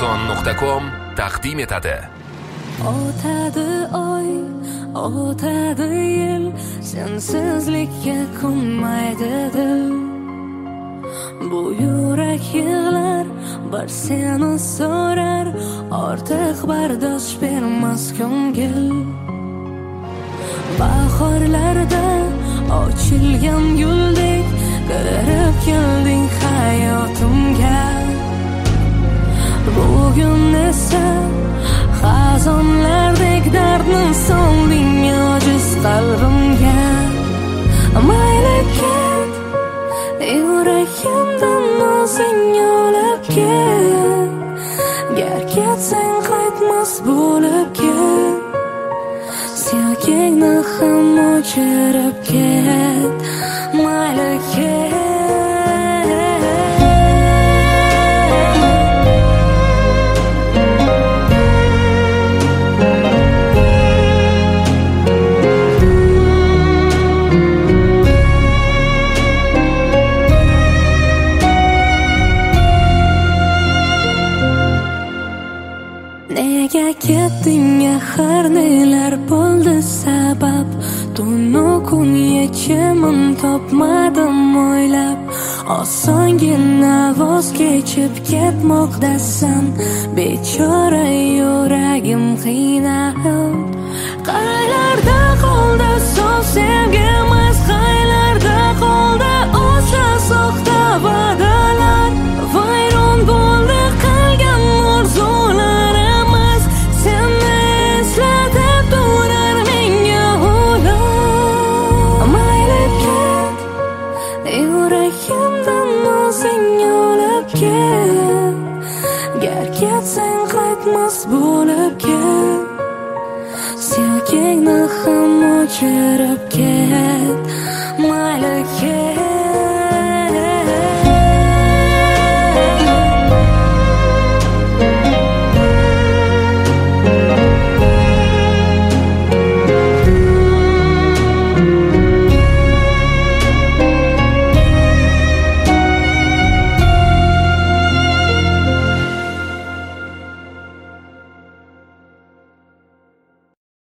Arzon.com taqdim etadi. O'tadi oy, o'tadi yil, sensizlikka ko'nmaydi dil. Bu yurak yig'lar, bir seni so'rar, ortiq bardosh bermas ko'ngil. Bahorlarda ochilgan guldek kirib kelding hayotimga. Bugun esa xazonlardek dardni solding ojiz qalbimga. Mayli ket, yuragimdan o'zing olib ket. Gar ketsang qaytmas bo'lib ket. Suyakingni ham o'chirib ket. Mayli ket. Nega ketding axir, nelar bo'ldi sabab? Tunu kun yechimim topmadim o'ylab. Osongina voz kechib ketmoqdasan, bechora yuragim qiynalib. Qaylarda qoldi so'z sevgimiz, qaylarda qoldi o'sha soxta va'dalar. Vayron bo'ldi qilgan orzularimiz, seni eslatib turar menga ular. Mayli ket, yuragimdan o'zing olib ket. Gar ketsang qaytmas bo'lib ket. Suyakingni ham o'chirib ket. Mayli ket.